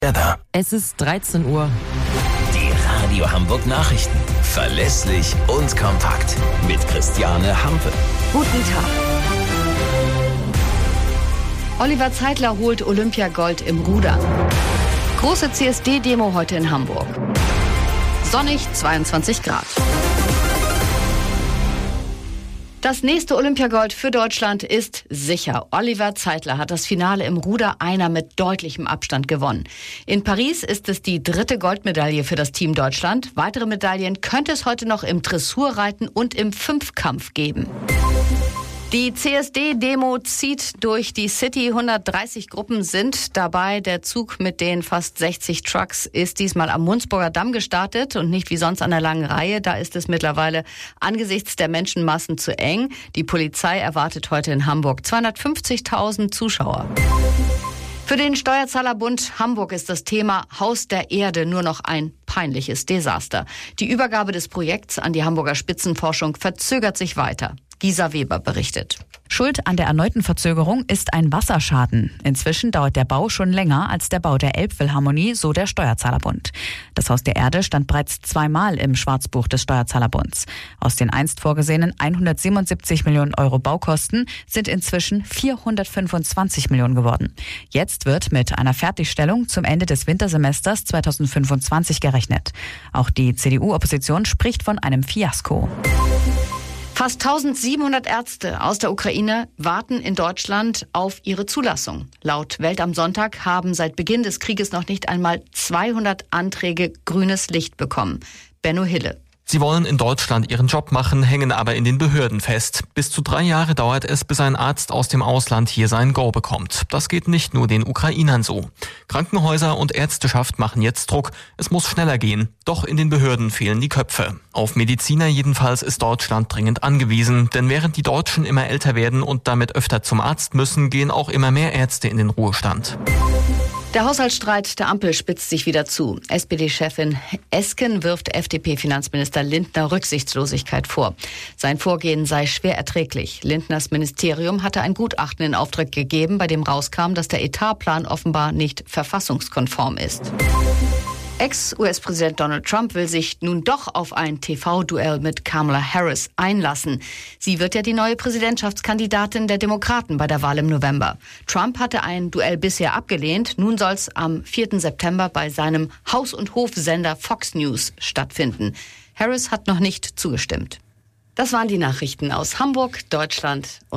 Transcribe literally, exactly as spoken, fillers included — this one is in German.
Da. Es ist dreizehn Uhr. Die Radio Hamburg Nachrichten. Verlässlich und kompakt. Mit Christiane Hampe. Guten Tag. Oliver Zeitler holt Olympiagold im Rudern. Große C S D-Demo heute in Hamburg. Sonnig, zweiundzwanzig Grad. Das nächste Olympiagold für Deutschland ist sicher. Oliver Zeitler hat das Finale im Ruder Einer mit deutlichem Abstand gewonnen. In Paris ist es die dritte Goldmedaille für das Team Deutschland. Weitere Medaillen könnte es heute noch im Dressurreiten und im Fünfkampf geben. Die C S D-Demo zieht durch die City. hundertdreißig Gruppen sind dabei. Der Zug mit den fast sechzig Trucks ist diesmal am Mundsburger Damm gestartet und nicht wie sonst an der langen Reihe. Da ist es mittlerweile angesichts der Menschenmassen zu eng. Die Polizei erwartet heute in Hamburg zweihundertfünfzigtausend Zuschauer. Für den Steuerzahlerbund Hamburg ist das Thema Haus der Erde nur noch ein peinliches Desaster. Die Übergabe des Projekts an die Hamburger Spitzenforschung verzögert sich weiter. Gisa Weber berichtet. Schuld an der erneuten Verzögerung ist ein Wasserschaden. Inzwischen dauert der Bau schon länger als der Bau der Elbphilharmonie, so der Steuerzahlerbund. Das Haus der Erde stand bereits zweimal im Schwarzbuch des Steuerzahlerbunds. Aus den einst vorgesehenen hundertsiebenundsiebzig Millionen Euro Baukosten sind inzwischen vierhundertfünfundzwanzig Millionen geworden. Jetzt wird mit einer Fertigstellung zum Ende des Wintersemesters zweitausendfünfundzwanzig gerechnet. Auch die C D U-Opposition spricht von einem Fiasko. Fast eintausendsiebenhundert Ärzte aus der Ukraine warten in Deutschland auf ihre Zulassung. Laut Welt am Sonntag haben seit Beginn des Krieges noch nicht einmal zweihundert Anträge grünes Licht bekommen. Benno Hille. Sie wollen in Deutschland ihren Job machen, hängen aber in den Behörden fest. Bis zu drei Jahre dauert es, bis ein Arzt aus dem Ausland hier sein Go bekommt. Das geht nicht nur den Ukrainern so. Krankenhäuser und Ärzteschaft machen jetzt Druck. Es muss schneller gehen. Doch in den Behörden fehlen die Köpfe. Auf Mediziner jedenfalls ist Deutschland dringend angewiesen. Denn während die Deutschen immer älter werden und damit öfter zum Arzt müssen, gehen auch immer mehr Ärzte in den Ruhestand. Der Haushaltsstreit der Ampel spitzt sich wieder zu. S P D-Chefin Esken wirft F D P-Finanzminister Lindner Rücksichtslosigkeit vor. Sein Vorgehen sei schwer erträglich. Lindners Ministerium hatte ein Gutachten in Auftrag gegeben, bei dem rauskam, dass der Etatplan offenbar nicht verfassungskonform ist. Ex-U S-Präsident Donald Trump will sich nun doch auf ein T V-Duell mit Kamala Harris einlassen. Sie wird ja die neue Präsidentschaftskandidatin der Demokraten bei der Wahl im November. Trump hatte ein Duell bisher abgelehnt. Nun soll es am vierten September bei seinem Haus- und Hofsender Fox News stattfinden. Harris hat noch nicht zugestimmt. Das waren die Nachrichten aus Hamburg, Deutschland und